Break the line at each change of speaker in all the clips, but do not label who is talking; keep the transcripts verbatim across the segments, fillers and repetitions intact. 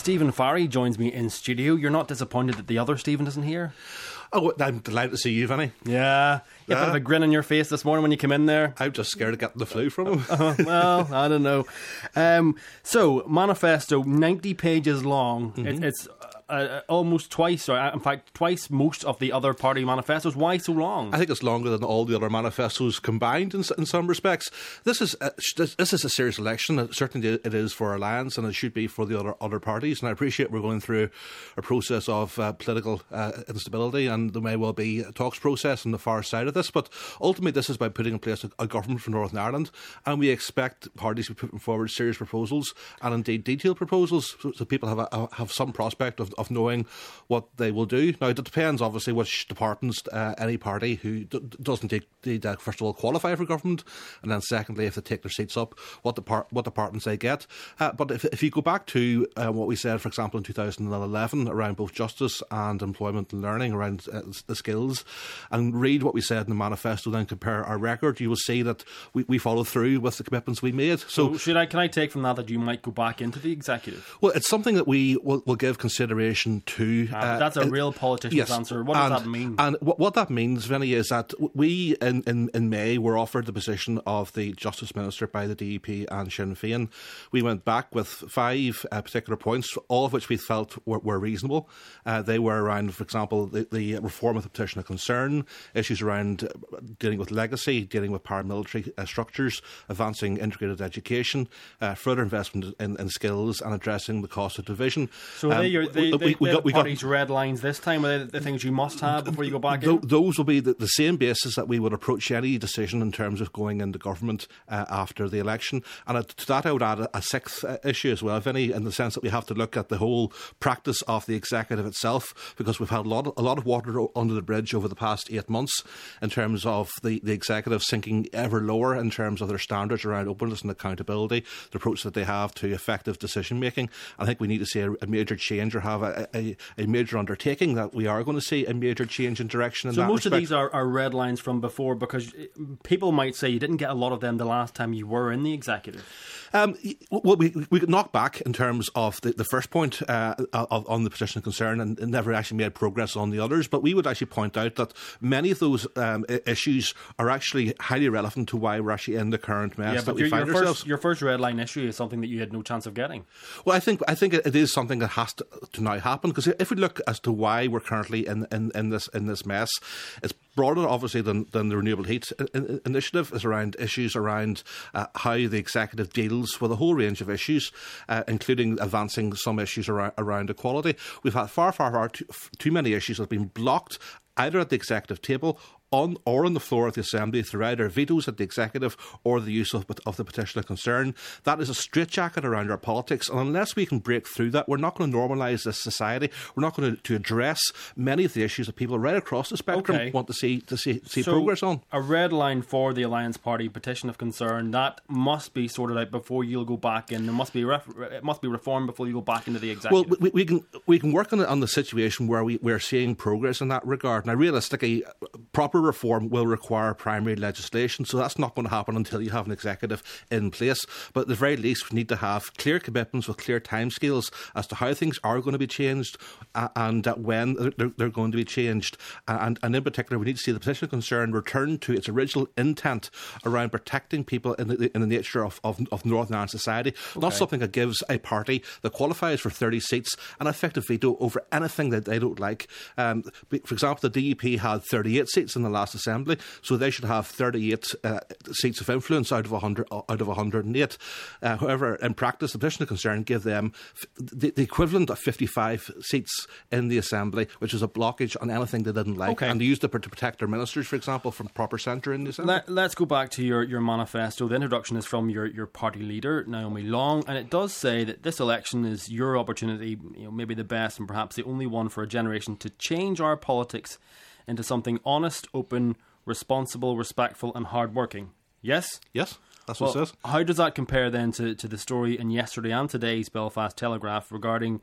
Stephen Farry joins me in studio. You're not disappointed that the other Stephen isn't here?
Oh, I'm delighted to see you, Vinny.
Yeah. You have a bit of a grin on your face this morning when you came in there.
I'm just scared of getting the flu from him.
uh, well, I don't know. Um, so, manifesto, ninety pages long. Mm-hmm. It, it's uh, almost twice, or in fact, twice most of the other party manifestos. Why so long?
I think it's longer than all the other manifestos combined in, in some respects. This is a, this is a serious election. Certainly it is for Alliance, and it should be for the other other parties. And I appreciate we're going through a process of uh, political uh, instability, and there may well be a talks process on the far side of this. But ultimately, this is about putting in place a, a government for Northern Ireland, and we expect parties to be putting forward serious proposals and indeed detailed proposals, so, so people have a, have some prospect of, of knowing what they will do. Now, it depends, obviously, which departments uh, any party who d- doesn't take, need, uh, first of all, qualify for government, and then secondly, if they take their seats up, what depart- what departments they get. Uh, but if, if you go back to uh, what we said, for example, in two thousand eleven around both justice and employment and learning, around uh, the skills, and read what we said in the manifesto, then compare our record, you will see that we, we followed through with the commitments we made. So,
so should I? Can I take from that that you might go back into the executive?
Well, it's something that we will, will give consideration to.
Uh,
uh,
that's a real politician's
yes,
answer. What does
and,
that mean?
And what, what that means, Vinny, is that we in, in, in May were offered the position of the Justice Minister by the D U P and Sinn Féin. We went back with five uh, particular points, all of which we felt were, were reasonable. Uh, they were around, for example, the, the reform of the petition of concern, issues around dealing with legacy, dealing with paramilitary uh, structures, advancing integrated education, uh, further investment in, in skills, and addressing the cost of division.
So um, are they, your, they,
we,
they,
we, we
the
got, we
party's
got,
red lines this time? Are they the things you must have before you go back
th-
in?
Those will be the, the same basis that we would approach any decision in terms of going into government uh, after the election. And uh, to that I would add a, a sixth uh, issue as well, Vinny, in the sense that we have to look at the whole practice of the executive itself, because we've had a lot of, a lot of water under the bridge over the past eight months in terms of the, the executive sinking ever lower in terms of their standards around openness and accountability, the approach that they have to effective decision making. I think we need to see a, a major change, or have a, a, a major undertaking that we are going to see a major change in direction in
so
that
most
respect.
of these are, are red lines from before, because people might say you didn't get a lot of them the last time you were in the executive.
Um, well, we, we could knock back in terms of the, the first point uh, of, on the petition of concern, and, and never actually made progress on the others. But we would actually point out that many of those um, issues are actually highly relevant to why we're actually in the current mess
yeah,
that
but
we
your,
find
your
ourselves.
First, your first red line issue is something that you had no chance of getting.
Well, I think I think it is something that has to, to now happen, because if we look as to why we're currently in, in, in this in this mess, it's broader, obviously, than, than the Renewable Heat Initiative. Is around issues around uh, how the executive deals with a whole range of issues, uh, including advancing some issues around, around equality. We've had far, far, far too, too many issues that have been blocked either at the executive table on or on the floor of the Assembly through either vetoes at the executive or the use of, of the petition of concern. That is a straitjacket around our politics, and unless we can break through that, we're not going to normalise this society. We're not going to, to address many of the issues that people right across the spectrum okay. want to see to see, see
so
progress on.
A red line for the Alliance Party petition of concern, that must be sorted out before you'll go back in. There must be ref- it must be reformed before you go back into the executive.
Well, we, we can we can work on the, on the situation where we we're seeing progress in that regard. Now, realistically, proper reform will require primary legislation, so that's not going to happen until you have an executive in place. But at the very least, we need to have clear commitments with clear timescales as to how things are going to be changed uh, and uh, when they're, they're going to be changed. And, and in particular, we need to see the petition of concern return to its original intent around protecting people in the, in the nature of, of, of Northern Ireland society, okay. not something that gives a party that qualifies for thirty seats an effective veto over anything that they don't like. Um, for example, the D U P had thirty-eight seats in the last Assembly, so they should have thirty-eight uh, seats of influence out of one hundred, out of one hundred eight. Uh, however, in practice, the petition of concern gave them f- the, the equivalent of fifty-five seats in the Assembly, which is a blockage on anything they didn't like,
okay.
and they used it to protect their ministers, for example, from proper centre in the Assembly.
Let, let's go back to your, your manifesto. The introduction is from your, your party leader, Naomi Long, and it does say that this election is your opportunity, you know, maybe the best and perhaps the only one for a generation, to change our politics into something honest, open, responsible, respectful and hard-working. Yes?
Yes, that's
well,
what it says.
How does that compare then to, to the story in yesterday and today's Belfast Telegraph regarding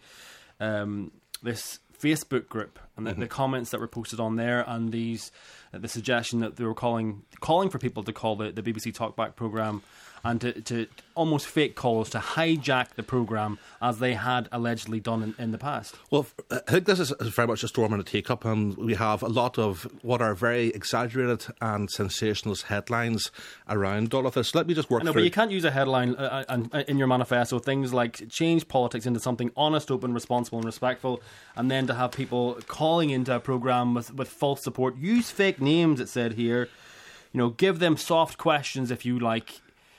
um, this Facebook group and the, mm-hmm. the comments that were posted on there, and these uh, the suggestion that they were calling calling for people to call the, the B B C Talkback programme and to, to almost fake calls to hijack the programme as they had allegedly done in, in the past.
Well, I think this is very much a storm in a teacup, and we have a lot of what are very exaggerated and sensationalist headlines around all of this. Let me just work
I know,
through.
but you can't use a headline uh, uh, in your manifesto, things like change politics into something honest, open, responsible and respectful, and then to have people calling into a programme with, with false support. Use fake names, it said here. You know, give them soft questions if you like.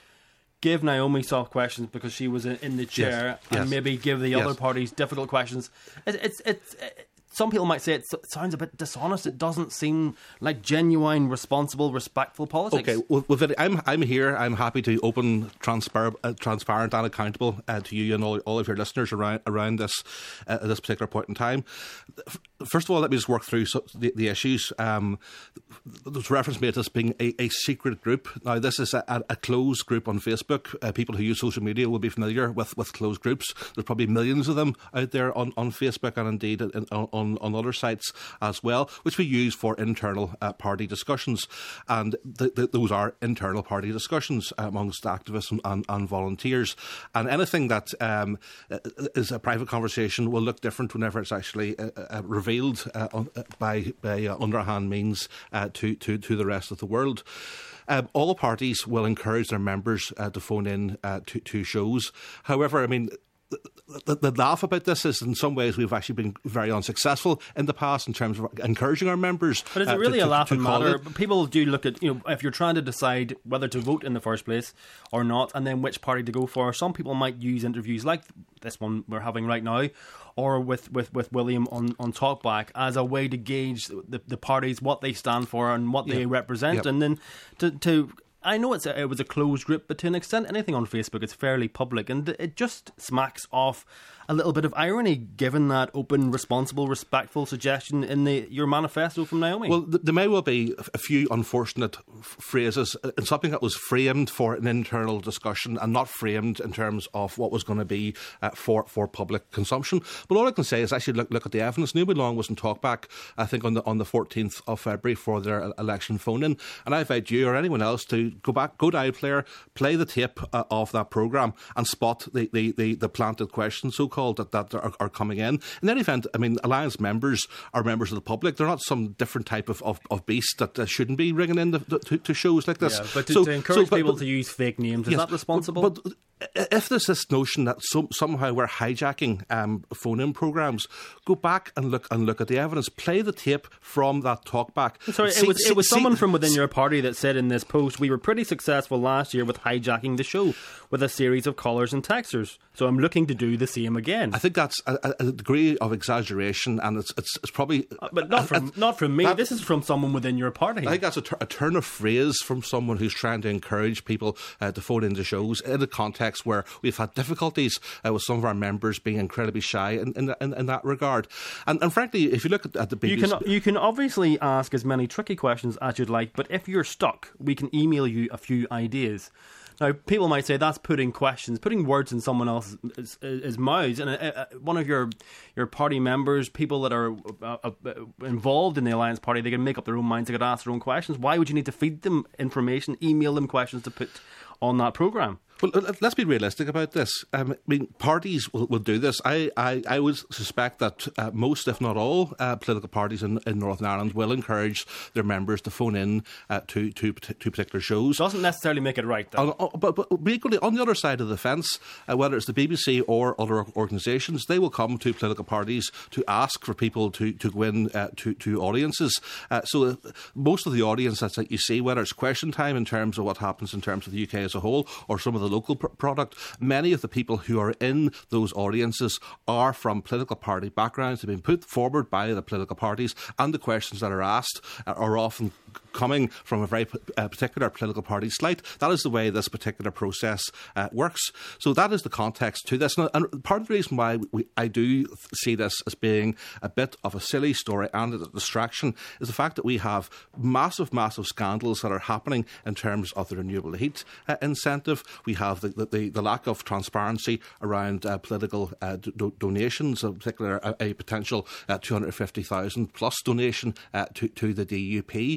Give Naomi soft questions because she was in, in the chair,
yes,
and
yes.
maybe give the
yes.
other parties difficult questions. It's, it's, it's, it, some people might say it sounds a bit dishonest. It doesn't seem like genuine, responsible, respectful politics.
Okay, well, well I'm I'm here. I'm happy to open, transpar- uh, transparent, and accountable uh, to you and all, all of your listeners around around this uh, at this particular point in time. First of all, let me just work through the, the issues. Um, there's reference made to this being a, a secret group. Now, this is a, a closed group on Facebook. Uh, people who use social media will be familiar with, with closed groups. There's probably millions of them out there on, on Facebook and indeed in, on, on other sites as well, which we use for internal uh, party discussions. And th- th- those are internal party discussions amongst activists and, and, and volunteers. And anything that um, is a private conversation will look different whenever it's actually uh, uh, revealed uh, on, uh, by, by uh, underhand means uh, to, to, to the rest of the world. Um, all parties will encourage their members uh, to phone in uh, to, to shows. However, I mean, The, the laugh about this is in some ways we've actually been very unsuccessful in the past in terms of encouraging our members.
But is it
uh,
really
to,
a laughing
to, to
matter?
it?
People do look at, you know, if you're trying to decide whether to vote in the first place or not, and then which party to go for, some people might use interviews like this one we're having right now, or with, with, with William on, on Talkback as a way to gauge the, the parties, what they stand for and what they
yep.
represent,
yep.
and then to... to I know it's a, it was a closed group, but to an extent, anything on Facebook is fairly public, and it just smacks off a little bit of irony, given that open, responsible, respectful suggestion in the your manifesto from Naomi.
Well, th- there may well be a few unfortunate f- phrases in something that was framed for an internal discussion and not framed in terms of what was going to be uh, for for public consumption. But all I can say is actually look look at the evidence. Naomi Long was in Talkback, I think, on the on the fourteenth of February for their election phone-in, and I invite you or anyone else to go back, go to iPlayer, play the tape uh, of that programme and spot the, the, the, the planted questions, so-called, that, that are, are coming in. In any event, I mean, Alliance members are members of the public. They're not some different type of, of, of beast that uh, shouldn't be ringing in the, the, to, to shows like this.
Yeah, but to,
so,
to encourage
so, but,
people
but,
to use fake names, is
yes,
that responsible?
But, but if there's this notion that some, somehow we're hijacking um, phone-in programmes, go back and look and look at the evidence. Play the tape from that Talkback.
Sorry,
see,
it was
see,
it was
see,
someone from within your party that said in this post, we were pretty successful last year with hijacking the show with a series of callers and texters. So I'm looking to do the same again.
I think that's a, a degree of exaggeration, and it's it's, it's probably...
Uh, but not from, a, not from me. That, this is from someone within your party.
I think that's a, ter- a turn of phrase from someone who's trying to encourage people uh, to phone into shows in a context where we've had difficulties uh, with some of our members being incredibly shy in, in, in, in that regard. And, and frankly, if you look at, at the B B C...
You can, you can obviously ask as many tricky questions as you'd like, but if you're stuck, we can email you a few ideas. Now, people might say that's putting questions, putting words in someone else's his mouths. And uh, uh, one of your your party members, people that are uh, uh, involved in the Alliance Party, they can make up their own minds, they can ask their own questions. Why would you need to feed them information, email them questions to put on that programme?
Well, let's be realistic about this. Um, I mean, parties will, will do this. I, I, I would suspect that uh, most, if not all, uh, political parties in, in Northern Ireland will encourage their members to phone in uh, to, to to particular shows.
Doesn't necessarily make it right, though.
Uh, but, but equally, on the other side of the fence, uh, whether it's the B B C or other organisations, they will come to political parties to ask for people to, to go in uh, to, to audiences. Uh, so uh, most of the audience that you see, whether it's question time in terms of what happens in terms of the U K as a whole, or some of the local pr- product, many of the people who are in those audiences are from political party backgrounds, have been put forward by the political parties, and the questions that are asked are often coming from a very uh, particular political party slight. That is the way this particular process uh, works. So that is the context to this. And, and part of the reason why we, I do see this as being a bit of a silly story and a distraction is the fact that we have massive, massive scandals that are happening in terms of the renewable heat uh, incentive. We have the, the, the lack of transparency around uh, political uh, do- donations, in particular a, a potential uh, two hundred fifty thousand plus donation uh, to, to the D U P. We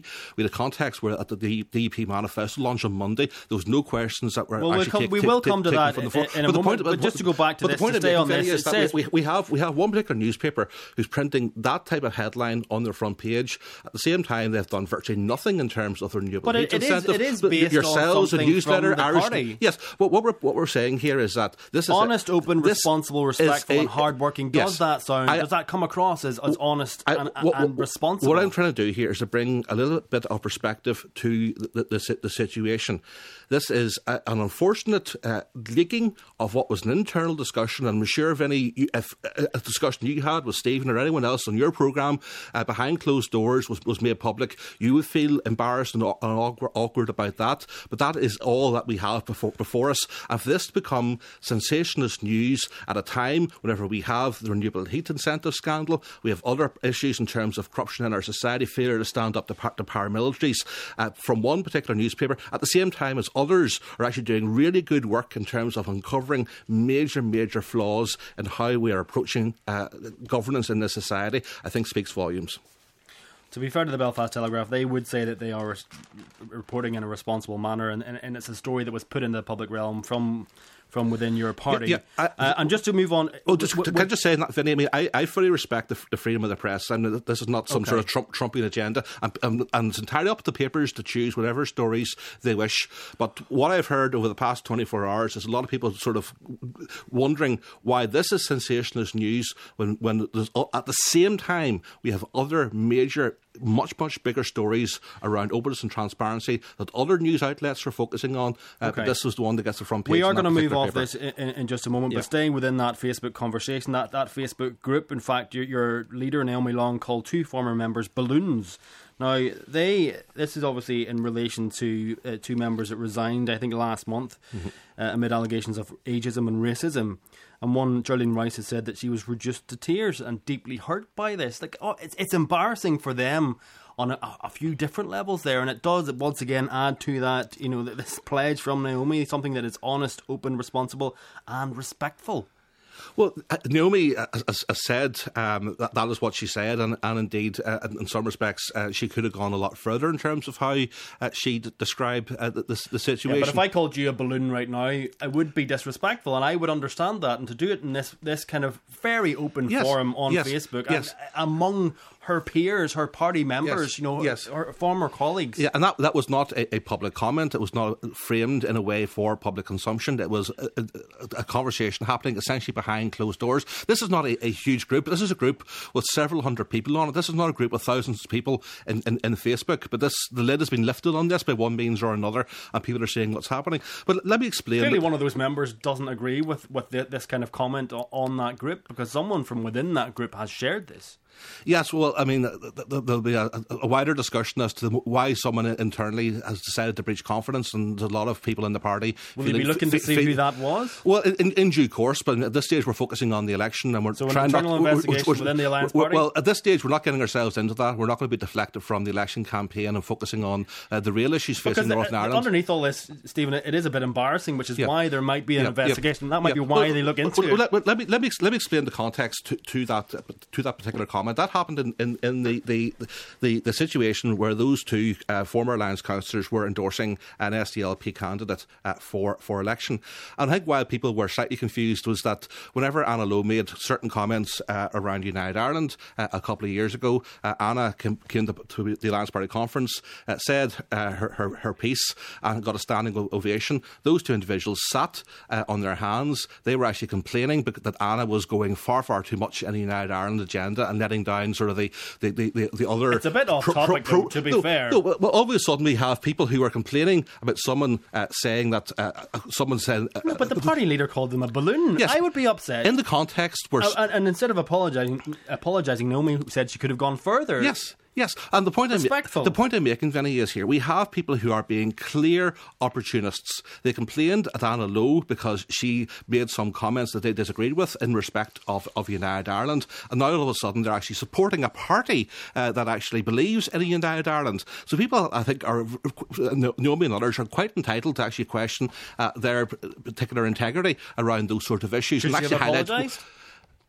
a context where at the D U P manifesto launch on Monday, there was no questions that were
well,
actually
we'll come,
take,
we
take,
will
take,
come to that in, in a
but
moment.
Point,
but just to go back to this, to stay on this, it says
we, we have we have one particular newspaper who's printing that type of headline on their front page. At the same time, they've done virtually nothing in terms of their renewable
but
heat
it, it
incentive.
Is, it is based
Yourselves,
on
a newsletter,
from the
Irish.
party.
Yes, but what we're what we're saying here is that this is
honest,
a,
open, responsible, respectful, a, and hardworking. Does
yes,
that sound?
I,
does that come across as, as honest
I,
and,
what,
and responsible?
What I'm trying to do here is to bring a little bit of perspective to the, the, the situation. This is a, an unfortunate uh, leaking of what was an internal discussion, and I'm sure if any if a discussion you had with Stephen or anyone else on your programme uh, behind closed doors was, was made public, you would feel embarrassed and, and awkward, awkward about that. But that is all that we have before, before us. And for this to become sensationalist news at a time whenever we have the renewable heat incentive scandal, we have other issues in terms of corruption in our society, failure to stand up to, par- to paramilitaries uh, from one particular newspaper, at the same time as others are actually doing really good work in terms of uncovering major, major flaws in how we are approaching uh, governance in this society, I think speaks volumes.
To be fair to the Belfast Telegraph, they would say that they are res- reporting in a responsible manner, and, and, and it's a story that was put in the public realm from from within your party. Yeah, yeah, I, uh, and just to move on...
Oh, just, w- can I just say that, Vinny, I mean, I, I fully respect the, the freedom of the press. I mean, this is not some okay. sort of Trump, Trumpian agenda, and, and, and it's entirely up to the papers to choose whatever stories they wish. But what I've heard over the past twenty-four hours is a lot of people sort of wondering why this is sensationalist news when, when there's, at the same time we have other major, much, much bigger stories around openness and transparency that other news outlets are focusing on. Uh, okay. But this was the one that gets the front page.
We are going to move off
paper.
this in, in just a moment,
yeah.
but staying within that Facebook conversation, that, that Facebook group, in fact, your, your leader, Naomi Long, called two former members balloons. Now, they this is obviously in relation to uh, two members that resigned, I think, last month, mm-hmm. uh, amid allegations of ageism and racism. And one, Geraldine Rice, has said that she was reduced to tears and deeply hurt by this. Like, oh, it's, it's embarrassing for them on a, a few different levels there, and it does once again add to that, you know, this pledge from Naomi, something that is honest, open, responsible, and respectful.
Well, uh, Naomi has, has said um, that that is what she said, and, and indeed, uh, in some respects, uh, she could have gone a lot further in terms of how uh, she d- described uh, the, the, the situation.
Yeah, but if I called you a balloon right now, I would be disrespectful, and I would understand that. And to do it in this this kind of very open
yes,
forum on
yes,
Facebook,
yes.
and, among her peers, her party members,
yes,
you know,
yes.
her, her former colleagues.
Yeah, and that that was not a, a public comment. It was not framed in a way for public consumption. It was a, a, a conversation happening essentially behind closed doors. This is not a, a huge group. This is a group with several hundred people on it. This is not a group with thousands of people in, in, in Facebook. But this the lid has been lifted on this by one means or another, and people are seeing what's happening. But let me explain.
Clearly, one of those members doesn't agree with, with the, this kind of comment on that group, because someone from within that group has shared this.
Yes, well, I mean, there'll be a, a wider discussion as to why someone internally has decided to breach confidence, and there's a lot of people in the party.
Will you be looking to see who that was?
Well, in, in due course, but at this stage we're focusing on the election, and we're
so
trying
an internal
not,
investigation
we're, we're,
within the Alliance
we're,
Party?
Well, at this stage we're not getting ourselves into that. We're not going to be deflected from the election campaign and focusing on uh, the real issues facing
because
Northern
uh,
Ireland.
Underneath all this, Stephen, it is a bit embarrassing, which is
yeah.
why there might be an
yeah.
investigation.
Yeah.
That might
yeah.
be why
well,
they look into
well,
it.
Let, let me let me let me explain the context to, to that to that particular comment. That happened in. in In, in the, the, the, the situation where those two uh, former Alliance councillors were endorsing an S D L P candidate uh, for, for election. And I think why people were slightly confused was that whenever Anna Lowe made certain comments uh, around United Ireland uh, a couple of years ago, uh, Anna came, came to, to the Alliance Party conference, uh, said uh, her, her, her piece and got a standing ovation. Those two individuals sat uh, on their hands. They were actually complaining that Anna was going far, far too much in the United Ireland agenda and letting down sort of the The, the, the, the other
it's a bit off topic, pro, pro, though, to be
no,
fair.
No, well, all of a sudden we have people who are complaining about someone uh, saying that uh, someone said. Uh,
no, but the party leader called them a balloon.
Yes,
I would be upset
in the context where.
Uh, and, and instead of apologising, apologising, Naomi said she could have gone further.
Yes. Yes, and the point, I'm, the point I'm making, Vinny, is here. We have people who are being clear opportunists. They complained at Anna Lowe because she made some comments that they disagreed with in respect of, of United Ireland, and now all of a sudden they're actually supporting a party uh, that actually believes in a United Ireland. So people, I think, are Naomi and others are quite entitled to actually question uh, their particular integrity around those sort of issues.
Should
and
she
actually
have apologised?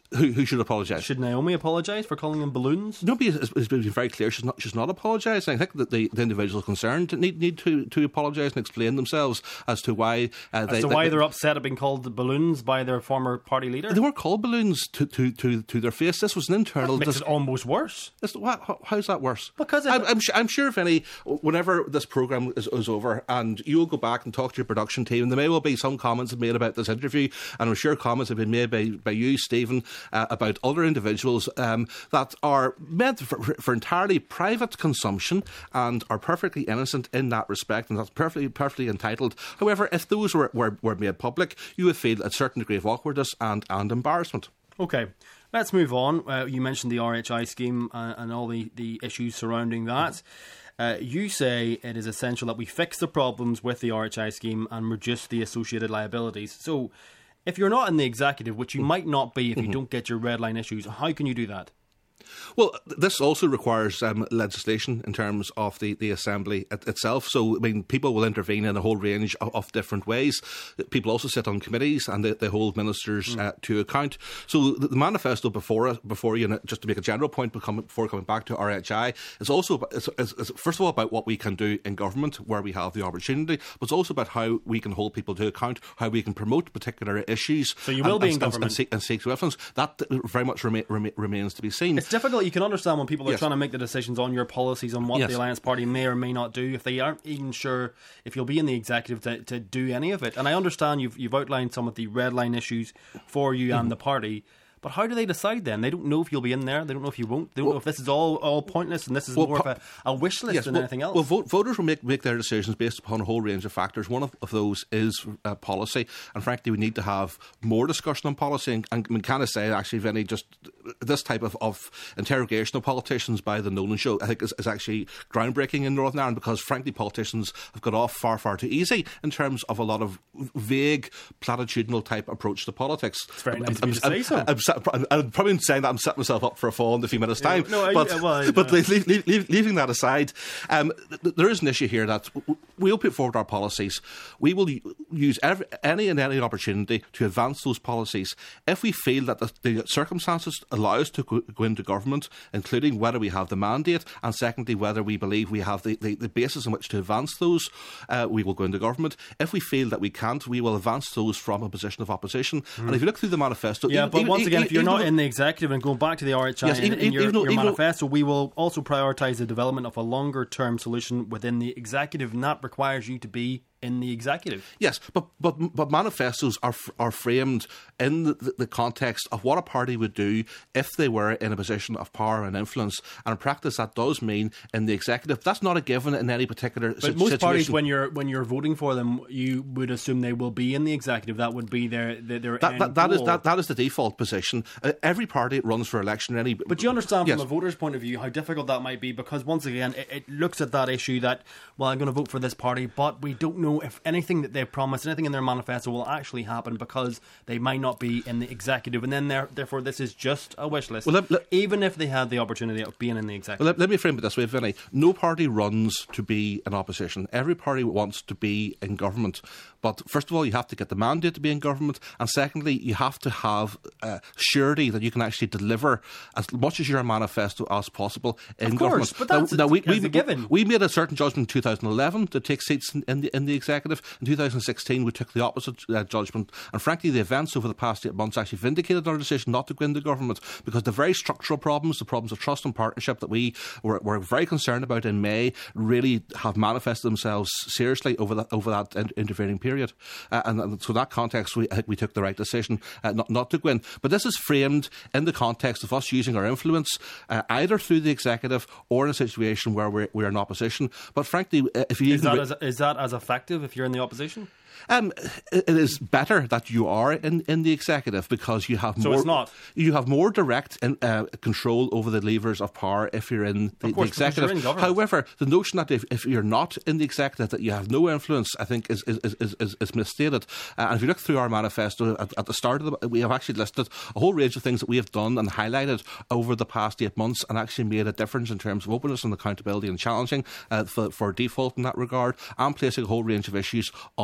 Who, who should apologise?
Should Naomi apologise for calling them balloons?
Nobody has, has been very clear. She's not. She's not apologising. I think that the, the individuals concerned need need to, to apologise and explain themselves as to why uh,
as
they,
to
they,
why they're upset at being called balloons by their former party leader.
They weren't called balloons to, to, to, to their face. This was an internal.
That makes
dis-
it almost worse.
This, what, how, how's that worse?
Because
I'm, I'm, I'm sure if any, whenever this programme is, is over, and you'll go back and talk to your production team, and there may well be some comments made about this interview, and I'm sure comments have been made by, by you, Stephen, uh, about other individuals um, that are meant for, for entirely private consumption and are perfectly innocent in that respect, and that's perfectly perfectly entitled. However, if those were, were, were made public, you would feel a certain degree of awkwardness and, and embarrassment.
Okay, let's move on. Uh, you mentioned the R H I scheme uh, and all the, the issues surrounding that. Uh, you say it is essential that we fix the problems with the R H I scheme and reduce the associated liabilities. So, if you're not in the executive, which you might not be if you mm-hmm. don't get your red line issues, how can you do that?
Well, this also requires um, legislation in terms of the, the Assembly it, itself. So, I mean, people will intervene in a whole range of, of different ways. People also sit on committees and they, they hold ministers mm. uh, to account. So, the, the manifesto before before you, just to make a general point before coming back to R H I, is also, it's, it's, it's first of all about what we can do in government where we have the opportunity, but it's also about how we can hold people to account, how we can promote particular issues.
So, you will
and,
be
and,
in government.
And seek, and seek to influence. That very much rema- rema- remains to be seen.
It's difficult. You can understand when people are
yes.
trying to make the decisions on your policies, on what
yes.
the Alliance Party may or may not do, if they aren't even sure if you'll be in the executive to, to do any of it. And I understand you've you've outlined some of the red line issues for you mm-hmm. and the party. But how do they decide then? They don't know if you'll be in there. They don't know if you won't. They don't well, know if this is all, all pointless and this is
well,
more of a, a wish list
yes,
than
well,
anything else.
Well, vote, voters will make, make their decisions based upon a whole range of factors. One of, of those is uh, policy. And frankly, we need to have more discussion on policy. And, and we kind of say, actually, Vinny, just this type of, of interrogation of politicians by the Nolan Show, I think is, is actually groundbreaking in Northern Ireland because, frankly, politicians have got off far, far too easy in terms of a lot of vague, platitudinal type approach to politics.
It's very nice of you to say so.
I'm, I'm, I'm probably saying that I'm setting myself up for a fall in a few minutes' time.
Yeah, no,
but
I, well, I,
but
uh,
leave, leave, leave, leaving that aside, um, th- there is an issue here that we'll put forward our policies. We will use every, any and any opportunity to advance those policies. If we feel that the, the circumstances allow us to go, go into government, including whether we have the mandate, and secondly, whether we believe we have the, the, the basis on which to advance those, uh, we will go into government. If we feel that we can't, we will advance those from a position of opposition. Mm. And if you look through the manifesto...
Yeah,
even,
but once
even,
again,
even,
if you're not
though,
in the executive and going back to the R H I
yes,
and,
even,
in your,
even though,
your
even
manifesto, we will also prioritise the development of a longer-term solution within the executive, and that requires you to be in the executive.
Yes, but but but manifestos are are framed in the, the context of what a party would do if they were in a position of power and influence, and in practice that does mean in the executive. That's not a given in any particular
but
si-
most
situation.
parties, when you're when you're voting for them, you would assume they will be in the executive. That would be their their, their
that,
end
that, that
goal.
is that, that is the default position. Uh, every party runs for election. Any,
but you understand
yes.
from a voter's point of view how difficult that might be, because once again it, it looks at that issue that, well, I'm going to vote for this party, but we don't know if anything that they promise, anything in their manifesto will actually happen, because they might not be in the executive, and then therefore this is just a wish list,
well, let, let,
even if they had the opportunity of being in the executive.
Well, let, let me frame it this way, Vinny. No party runs to be in opposition. Every party wants to be in government. But first of all, you have to get the mandate to be in government, and secondly, you have to have uh, surety that you can actually deliver as much as your manifesto as possible in
of course,
government.
But that's
now, now, we, we,
a given.
We made a certain judgment in two thousand eleven to take seats in, in, the, in the executive. In two thousand sixteen, we took the opposite uh, judgment, and frankly, the events over the past eight months actually vindicated our decision not to go into government, because the very structural problems, the problems of trust and partnership that we were, were very concerned about in May, really have manifested themselves seriously over that over that in, intervening period. Uh, and, and so in that context, we, I think we took the right decision uh, not, not to go in. But this is framed in the context of us using our influence, uh, either through the executive or in a situation where we're, we're in opposition. But frankly, if you
is that, as, is that as effective if you're in the opposition?
Um, it is better that you are in, in the executive, because you have
so
more.
It's not.
You have more direct in, uh, control over the levers of power if you're in the,
course,
the executive.
You're in
However, the notion that if, if you're not in the executive that you have no influence, I think is is is, is, is misstated. Uh, and if you look through our manifesto at, at the start of the, we have actually listed a whole range of things that we have done and highlighted over the past eight months, and actually made a difference in terms of openness and accountability and challenging uh, for, for default in that regard, and placing a whole range of issues on on.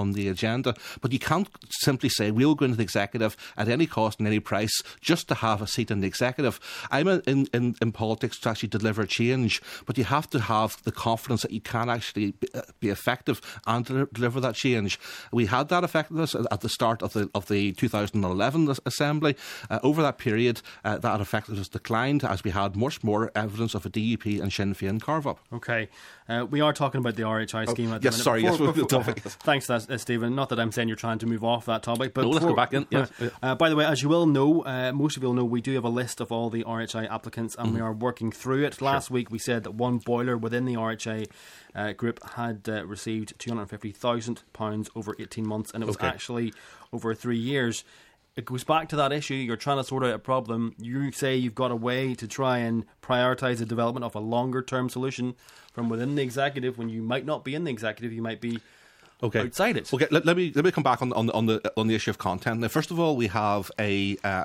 on the agenda. But you can't simply say we'll go into the executive at any cost and any price just to have a seat in the executive. I'm in, in, in politics to actually deliver change, but you have to have the confidence that you can actually be, uh, be effective and to deliver that change. We had that effectiveness at the start of the of the two thousand eleven Assembly. Uh, over that period, uh, that effectiveness declined as we had much more evidence of a D U P and Sinn Féin carve-up.
Okay. Uh, we are talking about the R H I scheme
oh,
at the
yes,
minute.
sorry,
before,
yes,
before,
topic.
Thanks for that, uh, Stephen. Not that I'm saying you're trying to move off that topic, but
no, let's
before,
go back in. Yes.
Uh, by the way, as you will know, uh, most of you will know, we do have a list of all the R H I applicants, and mm-hmm. we are working through it. Last sure. week we said that one boiler within the R H I uh, group had uh, received two hundred fifty thousand pounds over eighteen months, and it was okay. actually over three years. It goes back to that issue. You're trying to sort out a problem. You say you've got a way to try and prioritise the development of a longer term solution from within the executive when you might not be in the executive, you might be okay. outside it.
Okay, let, let me let me come back on on on the on the issue of content. Now, first of all, we have a. Uh,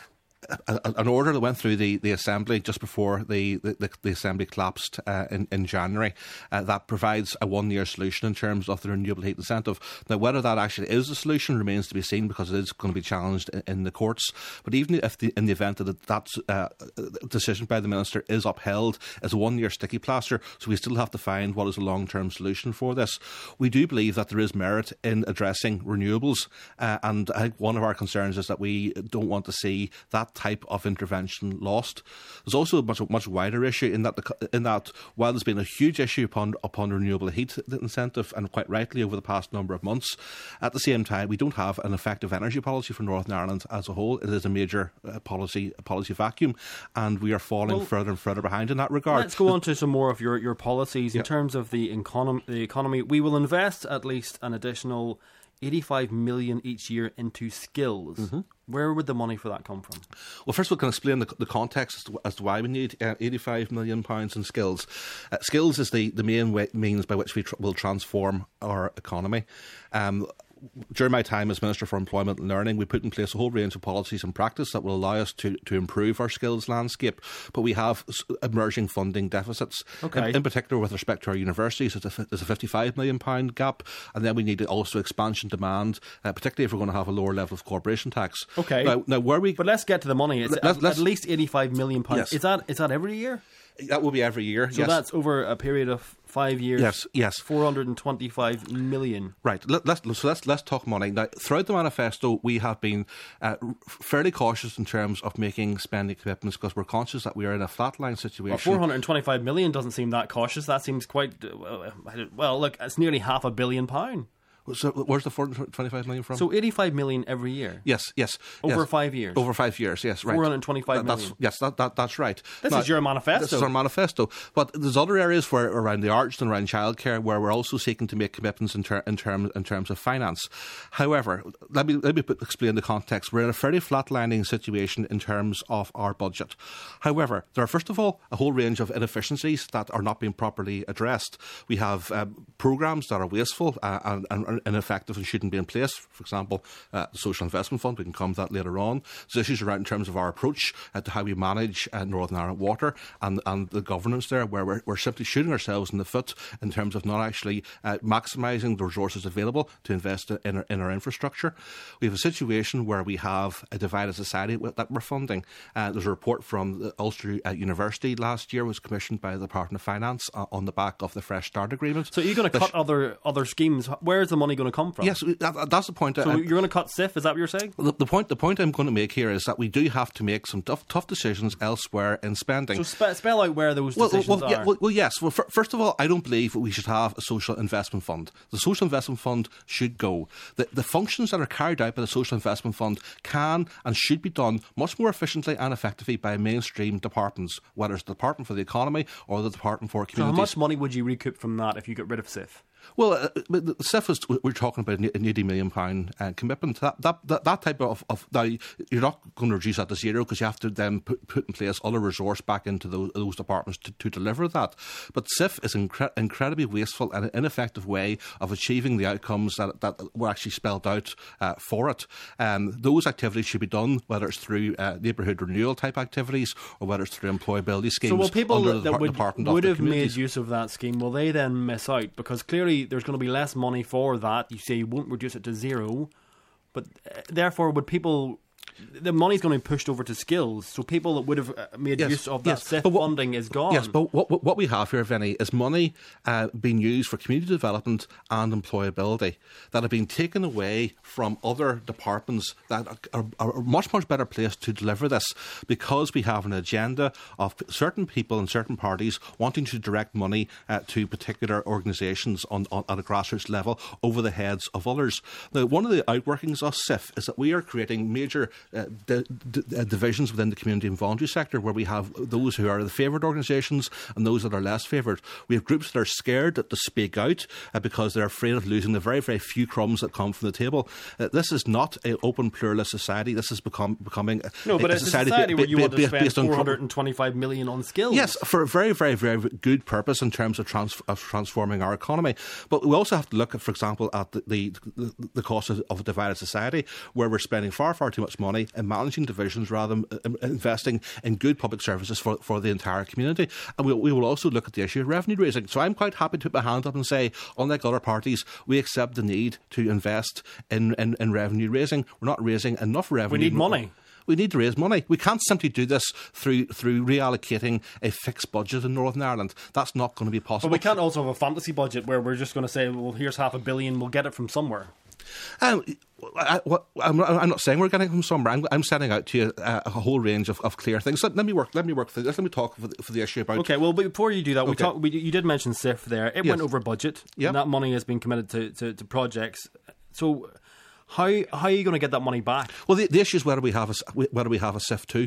A, an order that went through the, the Assembly just before the, the, the Assembly collapsed uh, in, in January uh, that provides a one-year solution in terms of the renewable heat incentive. Now, whether that actually is a solution remains to be seen because it is going to be challenged in, in the courts. But even if the, in the event that that uh, decision by the Minister is upheld as a one-year sticky plaster, so we still have to find what is a long-term solution for this. We do believe that there is merit in addressing renewables, uh, and I think one of our concerns is that we don't want to see that type of intervention lost. There's also a much much wider issue in that the, in that while there's been a huge issue upon upon renewable heat incentive, and quite rightly over the past number of months, at the same time we don't have an effective energy policy for Northern Ireland as a whole. It is a major uh, policy a policy vacuum, and we are falling well, further and further behind in that regard.
Let's go on to some more of your your policies in
yeah.
terms of the economy. The economy, we will invest at least an additional eighty-five million each year into skills. Mm-hmm. Where would the money for that come from?
Well, first of all, can I explain the, the context as to, as to why we need uh, eighty-five million pounds in skills. Uh, skills is the, the main way, means by which we tr- will transform our economy. Um, During my time as Minister for Employment and Learning, we put in place a whole range of policies and practice that will allow us to, to improve our skills landscape. But we have emerging funding deficits.
Okay.
In, in particular, with respect to our universities, there's a, there's a fifty-five million pounds gap. And then we need also expansion demand, uh, particularly if we're going to have a lower level of corporation tax.
Okay.
Now, now where we,
but let's get to the money. It's
let's,
at,
let's,
at least eighty-five million pounds.
Yes.
Is that is that every year?
That will be every year.
So
yes.
that's over a period of five years.
Yes, yes.
four hundred twenty-five million.
Right. Let, let's so let's let's talk money now. Throughout the manifesto, we have been uh, fairly cautious in terms of making spending commitments because we're conscious that we are in a flatline situation.
Well, four hundred twenty-five million doesn't seem that cautious. That seems quite uh, well. Look, it's nearly half a billion pound.
So where's the four hundred twenty-five million from?
So eighty-five million every year.
Yes, yes.
Over
yes.
five years.
Over five years, yes, right.
four hundred twenty-five
that's,
million.
Yes, that, that, that's right.
This
now,
is your manifesto.
This is our manifesto. But there's other areas where around the arts and around childcare where we're also seeking to make commitments in, ter- in, term, in terms of finance. However, let me let me put, explain the context. We're in a fairly flatlining situation in terms of our budget. However, there are first of all a whole range of inefficiencies that are not being properly addressed. We have um, programmes that are wasteful uh, and, and ineffective and shouldn't be in place. For example, uh, the Social Investment Fund, we can come to that later on. There's issues around in terms of our approach uh, to how we manage uh, Northern Ireland Water and, and the governance there, where we're, we're simply shooting ourselves in the foot in terms of not actually uh, maximising the resources available to invest in our, in our infrastructure. We have a situation where we have a divided society that we're funding. Uh, there's a report from the Ulster uh, University last year, was commissioned by the Department of Finance uh, on the back of the Fresh Start Agreement.
So you're going to cut sh- other other schemes. Where is the money going to come from?
Yes, that, that's the point.
So
I,
you're going to cut S I F, is that what you're saying?
The, the point the point I'm going to make here is that we do have to make some tough, tough decisions elsewhere in spending.
So spe- spell out where those
well,
decisions
well,
are.
Yeah, well, well, yes. Well, f- first of all, I don't believe that we should have a social investment fund. The social investment fund should go. The, the functions that are carried out by the social investment fund can and should be done much more efficiently and effectively by mainstream departments, whether it's the Department for the Economy or the Department for Communities.
So how much money would you recoup from that if you got rid of S I F?
Well, uh, the S I F is, we're talking about an eighty million pounds uh, commitment. That, that that that type of, of now, you're not going to reduce that to zero because you have to then put, put in place other resource back into those, those departments to, to deliver that. But S I F is an incre- incredibly wasteful and an ineffective way of achieving the outcomes that, that were actually spelled out uh, for it. Um, those activities should be done, whether it's through uh, neighbourhood renewal type activities or whether it's through employability schemes.
So will people
under
that
the
would,
Department
would
of
have
the
made use of that scheme, will they then miss out? Because clearly theory, there's going to be less money for that. You say you won't reduce it to zero, but uh, therefore, would people... The money's going to be pushed over to skills, so people that would have made
yes,
use of that
yes,
S I F
what,
funding is gone.
Yes, but what, what we have here, Vinny, is money uh, being used for community development and employability that have been taken away from other departments that are, are a much, much better placed to deliver this, because we have an agenda of certain people and certain parties wanting to direct money uh, to particular organisations on, on, at a grassroots level over the heads of others. Now, one of the outworkings of S I F is that we are creating major Uh, di- di- uh, divisions within the community and voluntary sector, where we have those who are the favoured organisations and those that are less favoured. We have groups that are scared to speak out uh, because they're afraid of losing the very, very few crumbs that come from the table. Uh, this is not an open, pluralist society. This is become, becoming
no, but
a, a
it's
society,
a society
ba-
where you
ba-
want to
ba-
spend
based on
four hundred twenty-five million on skills.
Yes, for a very, very, very good purpose in terms of, trans- of transforming our economy. But we also have to look at, for example, at the the, the cost of, of a divided society, where we're spending far, far too much money in managing divisions rather than investing in good public services for, for the entire community. And we, we will also look at the issue of revenue raising. So I'm quite happy to put my hand up and say, unlike other parties, we accept the need to invest in, in, in revenue raising. We're not raising enough revenue.
We need money.
We need to raise money. We can't simply do this through through reallocating a fixed budget in Northern Ireland. That's not going to be possible.
But we can't also have a fantasy budget where we're just going to say, well, here's half a billion, we'll get it from somewhere.
Um, I, what, I'm, I'm not saying we're getting it from somewhere. I'm, I'm setting out to you a, a whole range of, of clear things. So let me work. Let me work. For this. Let me talk for the, for the issue about.
Okay. Well, but before you do that, we
Okay.
talk. We, you did mention S I F there. It
Yes.
went over budget.
Yep.
And that money has been committed to, to, to projects. So how how are you going to get that money back?
Well, the, the issue is whether we have a whether we have a S I F two.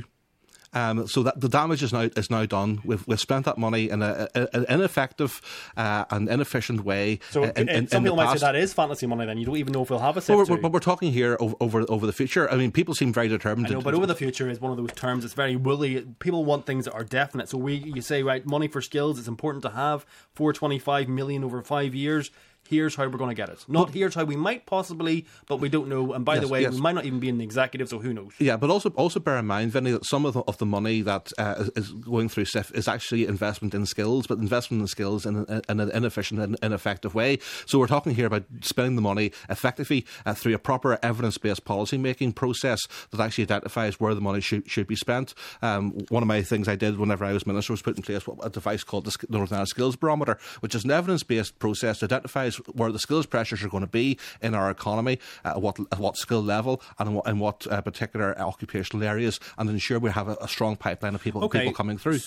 Um, so that the damage is now is now done. We've we've spent that money in a, a, an ineffective uh, and inefficient way.
So
in, in,
some
in
people
the
might
past.
say that is fantasy money. Then you don't even know if we'll have a S I F
But
two.
we're, but we're talking here over, over over the future. I mean, people seem very determined.
I know,
to,
but over the future is one of those terms that's very woolly. People want things that are definite. So we, you say, right, money for skills is important to have. four hundred twenty-five million over five years. Here's how we're going to get it. Not here's how we might possibly, but we don't know. And by
Yes,
the way,
yes.
we might not even be in the executive, so who knows?
Yeah, but also also bear in mind, Vinny, that some of the, of the money that uh, is, is going through S I F is actually investment in skills, but investment in skills in, a, in an inefficient and ineffective way. So we're talking here about spending the money effectively uh, through a proper evidence-based policy-making process that actually identifies where the money should, should be spent. Um, one of my things I did whenever I was Minister was put in place a device called the Northern Ireland Skills Barometer, which is an evidence-based process that identifies where the skills pressures are going to be in our economy, uh, at, what, at what skill level and in what, in what uh, particular occupational areas, and ensure we have a, a strong pipeline of people,
Okay.
people coming through.